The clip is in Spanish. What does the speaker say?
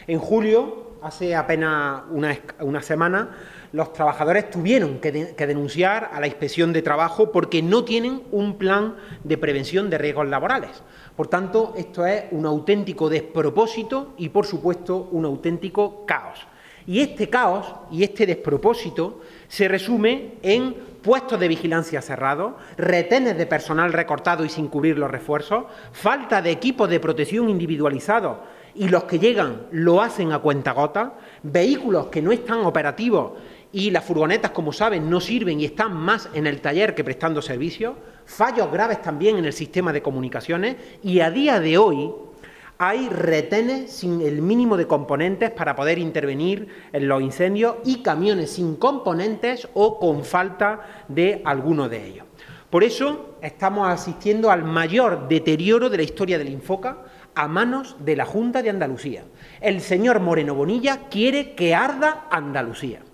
En julio, hace apenas una semana, los trabajadores tuvieron que denunciar a la Inspección de Trabajo porque no tienen un plan de prevención de riesgos laborales. Por tanto, esto es un auténtico despropósito y, por supuesto, un auténtico caos. Y este caos y este despropósito se resume en puestos de vigilancia cerrados, retenes de personal recortado y sin cubrir los refuerzos, falta de equipos de protección individualizados y los que llegan lo hacen a cuentagotas, vehículos que no están operativos y las furgonetas, como saben, no sirven y están más en el taller que prestando servicios, fallos graves también en el sistema de comunicaciones y a día de hoy hay retenes sin el mínimo de componentes para poder intervenir en los incendios y camiones sin componentes o con falta de alguno de ellos. Por eso estamos asistiendo al mayor deterioro de la historia del Infoca a manos de la Junta de Andalucía. El señor Moreno Bonilla quiere que arda Andalucía.